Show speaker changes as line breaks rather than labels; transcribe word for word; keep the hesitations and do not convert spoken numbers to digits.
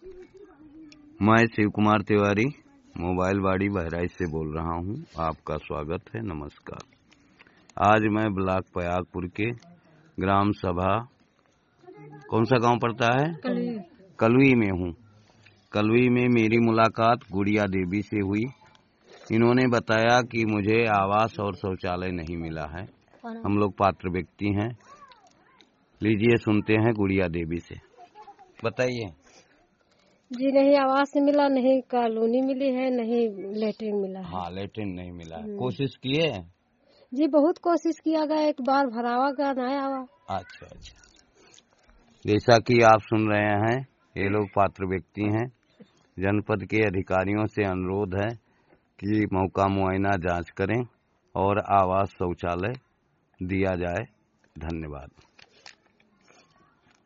मैं शिव कुमार तिवारी मोबाइल बाड़ी बहराइच से बोल रहा हूं। आपका स्वागत है, नमस्कार। आज मैं ब्लॉक पयागपुर के ग्राम सभा, कौन सा गांव पड़ता है, कलवी, कलवी में हूं। कलवी में मेरी मुलाकात गुड़िया देवी से हुई। इन्होंने बताया कि मुझे आवास और शौचालय नहीं मिला है। हम लोग पात्र व्यक्ति हैं। लीजिए सुनते हैं गुड़िया देवी से। बताइए।
जी नहीं, आवास मिला, नहीं कॉलोनी मिली है, नहीं लेटरिन मिला है।
हाँ, लेटरिन नहीं मिला है। कोशिश किए?
जी बहुत कोशिश किया गया, एक बार भरावा का नहीं आवा।
अच्छा अच्छा। जैसा कि आप सुन रहे हैं, ये लोग पात्र व्यक्ति हैं। जनपद के अधिकारियों से अनुरोध है कि मौका मुआयना जांच करें और आवास शौचालय दिया जाए। धन्यवाद।